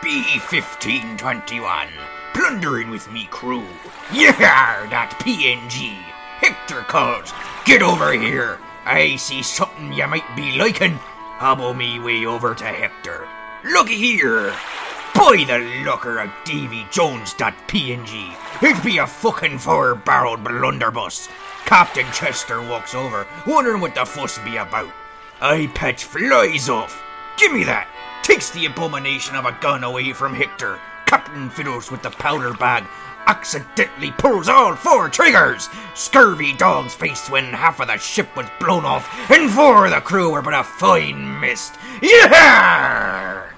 B-1521, plundering with me crew. Yeah, that PNG. Hector calls. Get over here. I see something you might be liking. Hobble me way over to Hector. Looky here. By the lucker of Davy Jones.png. It'd be a fucking four-barreled blunderbuss. Captain Chester walks over, wondering what the fuss be about. I patch flies off. Give me that. Takes the abomination of a gun away from Hector. Captain fiddles with the powder bag. Accidentally pulls all four triggers. Scurvy dog's face when half of the ship was blown off, and four of the crew were but a fine mist. Yeah!